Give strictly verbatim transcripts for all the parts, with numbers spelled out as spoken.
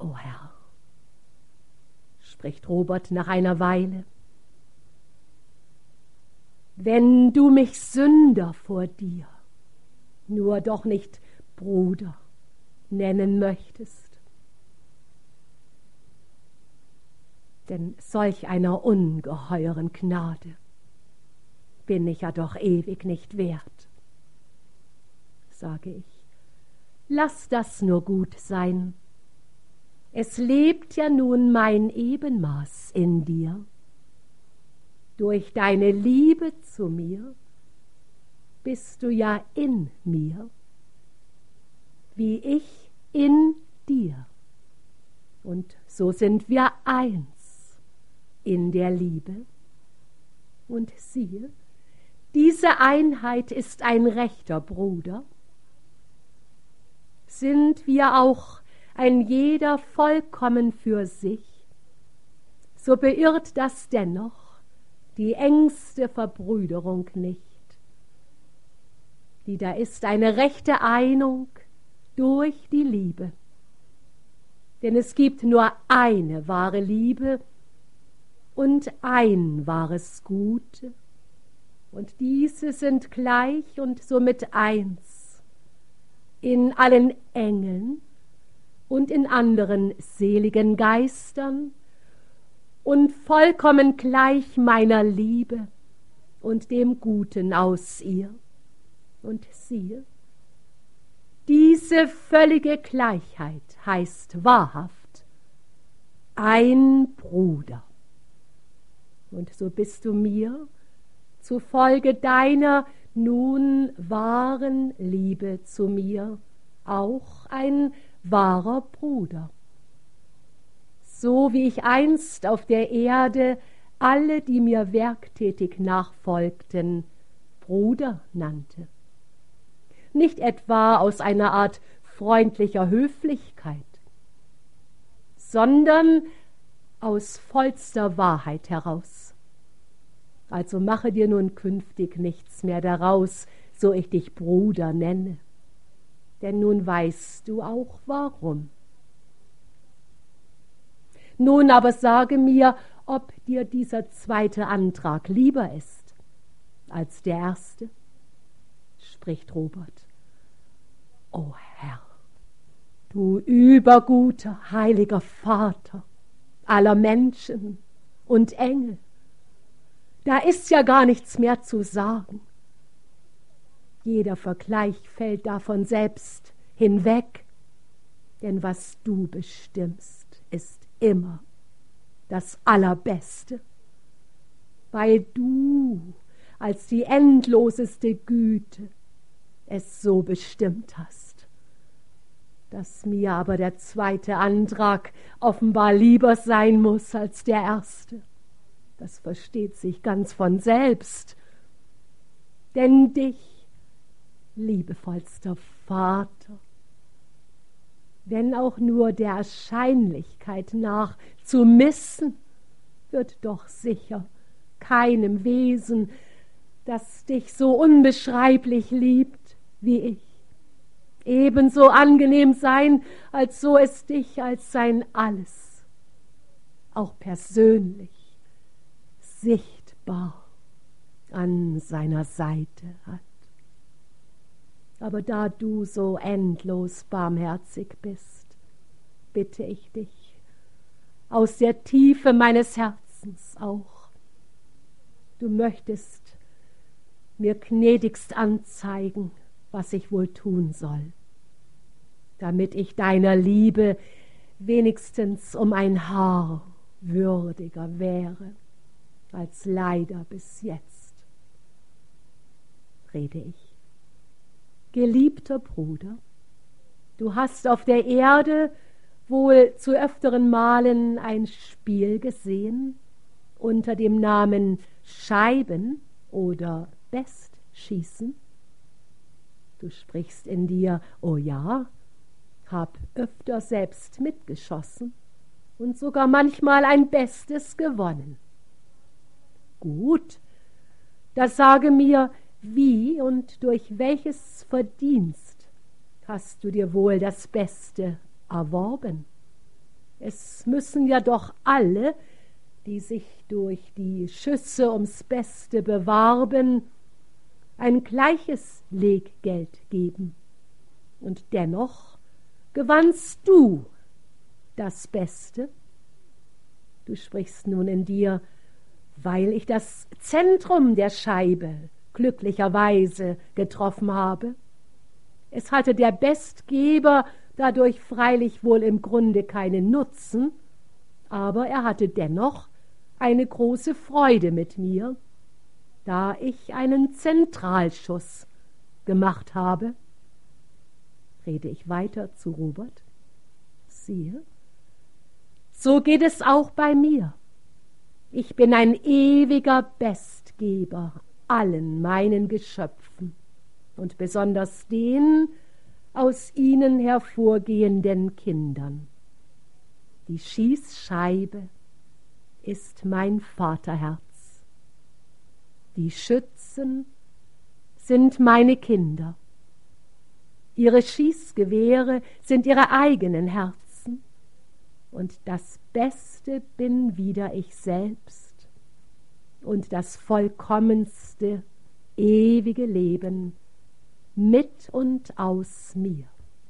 O Herr, spricht Robert nach einer Weile, wenn du mich Sünder vor dir, nur doch nicht Bruder nennen möchtest, denn solch einer ungeheuren Gnade bin ich ja doch ewig nicht wert, sage ich, lass das nur gut sein. Es lebt ja nun mein Ebenmaß in dir. Durch deine Liebe zu mir bist du ja in mir, wie ich in dir. Und so sind wir eins in der Liebe. Und siehe, diese Einheit ist ein rechter Bruder. Sind wir auch ein jeder vollkommen für sich, so beirrt das dennoch die engste Verbrüderung nicht. Die da ist eine rechte Einung durch die Liebe. Denn es gibt nur eine wahre Liebe und ein wahres Gut, und diese sind gleich und somit eins in allen Engeln und in anderen seligen Geistern und vollkommen gleich meiner Liebe und dem Guten aus ihr. Und siehe, diese völlige Gleichheit heißt wahrhaft ein Bruder. Und so bist du mir zufolge deiner nun wahren Liebe zu mir auch ein wahrer Bruder. So wie ich einst auf der Erde alle, die mir werktätig nachfolgten, Bruder nannte. Nicht etwa aus einer Art freundlicher Höflichkeit, sondern aus vollster Wahrheit heraus. Also mache dir nun künftig nichts mehr daraus, so ich dich Bruder nenne. Denn nun weißt du auch warum. Nun aber sage mir, ob dir dieser zweite Antrag lieber ist als der erste, spricht Robert. O Herr, du überguter, heiliger Vater aller Menschen und Engel, da ist ja gar nichts mehr zu sagen. Jeder Vergleich fällt davon selbst hinweg, denn was du bestimmst, ist immer das Allerbeste, weil du als die endloseste Güte es so bestimmt hast, dass mir aber der zweite Antrag offenbar lieber sein muss als der erste. Das versteht sich ganz von selbst, denn dich, liebevollster Vater, wenn auch nur der Erscheinlichkeit nach zu missen, wird doch sicher keinem Wesen, das dich so unbeschreiblich liebt wie ich, ebenso angenehm sein, als so es dich als sein Alles, auch persönlich, sichtbar an seiner Seite hat. Aber da du so endlos barmherzig bist, bitte ich dich aus der Tiefe meines Herzens auch, du möchtest mir gnädigst anzeigen, was ich wohl tun soll, damit ich deiner Liebe wenigstens um ein Haar würdiger wäre, als leider bis jetzt. Rede ich. Geliebter Bruder, du hast auf der Erde wohl zu öfteren Malen ein Spiel gesehen unter dem Namen Scheiben oder Bestschießen. Du sprichst in dir, oh ja, hab öfter selbst mitgeschossen und sogar manchmal ein Bestes gewonnen. Gut, da sage mir, wie und durch welches Verdienst hast du dir wohl das Beste erworben? Es müssen ja doch alle, die sich durch die Schüsse ums Beste bewarben, ein gleiches Leggeld geben. Und dennoch gewannst du das Beste. Du sprichst nun in dir, weil ich das Zentrum der Scheibe glücklicherweise getroffen habe. Es hatte der Bestgeber dadurch freilich wohl im Grunde keinen Nutzen, aber er hatte dennoch eine große Freude mit mir, da ich einen Zentralschuss gemacht habe. Rede ich weiter zu Robert. Siehe, so geht es auch bei mir. Ich bin ein ewiger Bestgeber allen meinen Geschöpfen und besonders den aus ihnen hervorgehenden Kindern. Die Schießscheibe ist mein Vaterherz. Die Schützen sind meine Kinder. Ihre Schießgewehre sind ihre eigenen Herzen. Und das Beste bin wieder ich selbst. Und das vollkommenste, ewige Leben mit und aus mir.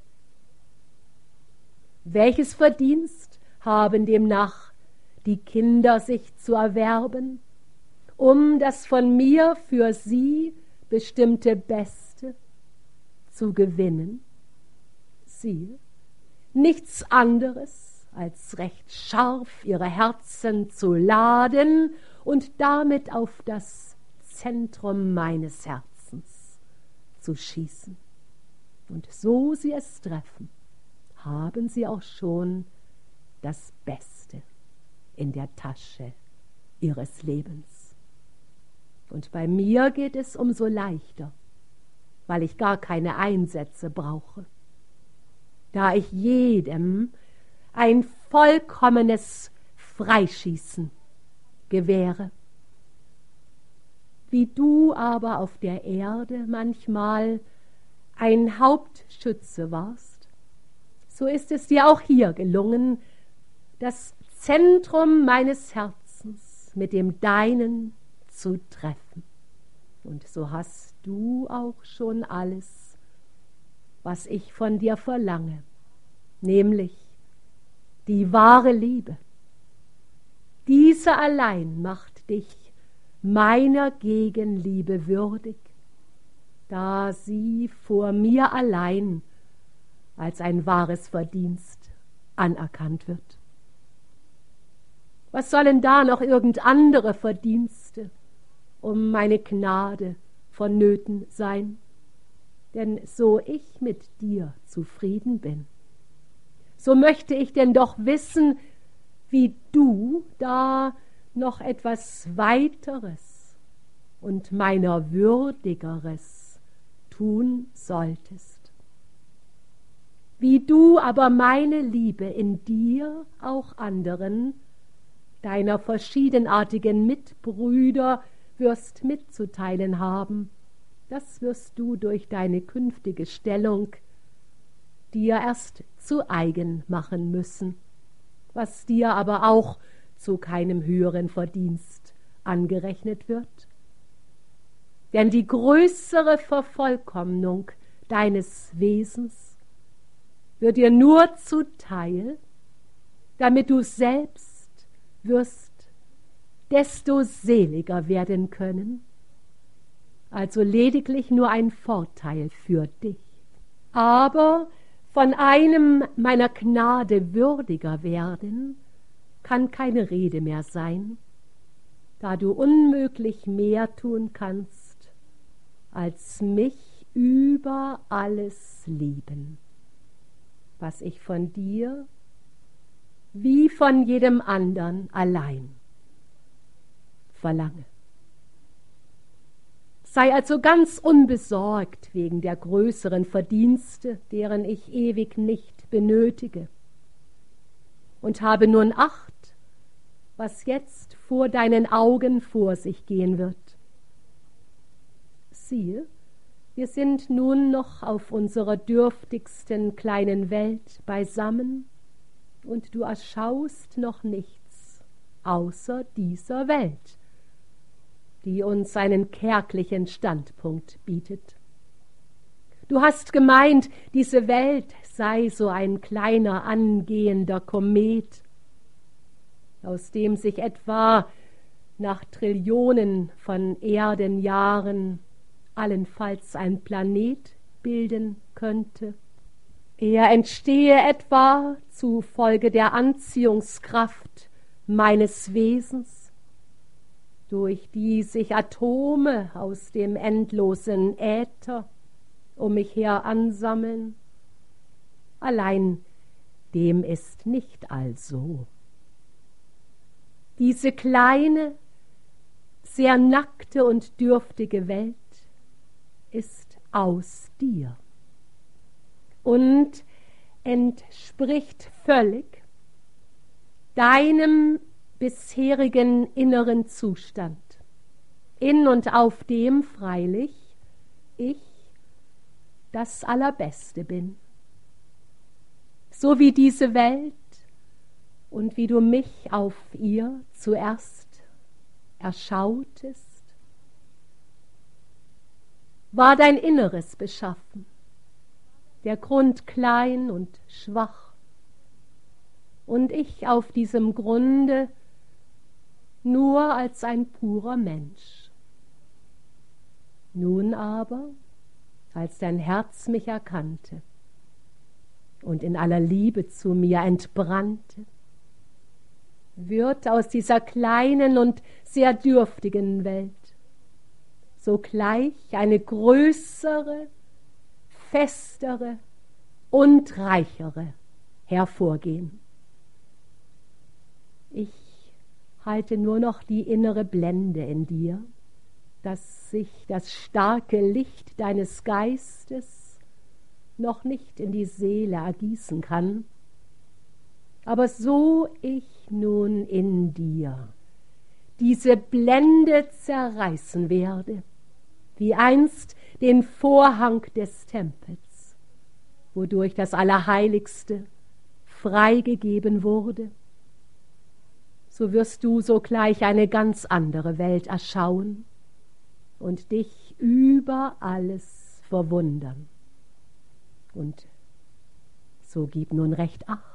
Welches Verdienst haben demnach die Kinder sich zu erwerben, um das von mir für sie bestimmte Beste zu gewinnen? Siehe, nichts anderes als recht scharf ihre Herzen zu laden und damit auf das Zentrum meines Herzens zu schießen. Und so sie es treffen, haben sie auch schon das Beste in der Tasche ihres Lebens. Und bei mir geht es umso leichter, weil ich gar keine Einsätze brauche, da ich jedem ein vollkommenes Freischießen gewähre. Wie du aber auf der Erde manchmal ein Hauptschütze warst, so ist es dir auch hier gelungen, das Zentrum meines Herzens mit dem deinen zu treffen. Und so hast du auch schon alles, was ich von dir verlange, nämlich die wahre Liebe. Diese allein macht dich meiner Gegenliebe würdig, da sie vor mir allein als ein wahres Verdienst anerkannt wird. Was sollen da noch irgend andere Verdienste um meine Gnade vonnöten sein? Denn so ich mit dir zufrieden bin, so möchte ich denn doch wissen, wie du da noch etwas Weiteres und meiner Würdigeres tun solltest. Wie du aber meine Liebe in dir auch anderen, deiner verschiedenartigen Mitbrüder, wirst mitzuteilen haben, das wirst du durch deine künftige Stellung dir erst zu eigen machen müssen, was dir aber auch zu keinem höheren Verdienst angerechnet wird. Denn die größere Vervollkommnung deines Wesens wird dir nur zuteil, damit du selbst wirst desto seliger werden können, also lediglich nur ein Vorteil für dich. Aber von einem meiner Gnade würdiger werden kann keine Rede mehr sein, da du unmöglich mehr tun kannst, als mich über alles lieben, was ich von dir wie von jedem andern allein verlange. Sei also ganz unbesorgt wegen der größeren Verdienste, deren ich ewig nicht benötige. Und habe nun Acht, was jetzt vor deinen Augen vor sich gehen wird. Siehe, wir sind nun noch auf unserer dürftigsten kleinen Welt beisammen und du erschaust noch nichts außer dieser Welt, die uns einen kärglichen Standpunkt bietet. Du hast gemeint, diese Welt sei so ein kleiner angehender Komet, aus dem sich etwa nach Trillionen von Erdenjahren allenfalls ein Planet bilden könnte. Er entstehe etwa zufolge der Anziehungskraft meines Wesens, durch die sich Atome aus dem endlosen Äther um mich her ansammeln. Allein dem ist nicht also. Diese kleine, sehr nackte und dürftige Welt ist aus dir und entspricht völlig deinem bisherigen inneren Zustand, in und auf dem freilich ich das Allerbeste bin. So wie diese Welt und wie du mich auf ihr zuerst erschautest, war dein Inneres beschaffen, der Grund klein und schwach, und ich auf diesem Grunde nur als ein purer Mensch. Nun aber, als dein Herz mich erkannte und in aller Liebe zu mir entbrannte, wird aus dieser kleinen und sehr dürftigen Welt sogleich eine größere, festere und reichere hervorgehen. Ich halte nur noch die innere Blende in dir, dass sich das starke Licht deines Geistes noch nicht in die Seele ergießen kann. Aber so ich nun in dir diese Blende zerreißen werde, wie einst den Vorhang des Tempels, wodurch das Allerheiligste freigegeben wurde, so wirst du sogleich eine ganz andere Welt erschauen und dich über alles verwundern. Und so gib nun recht Acht.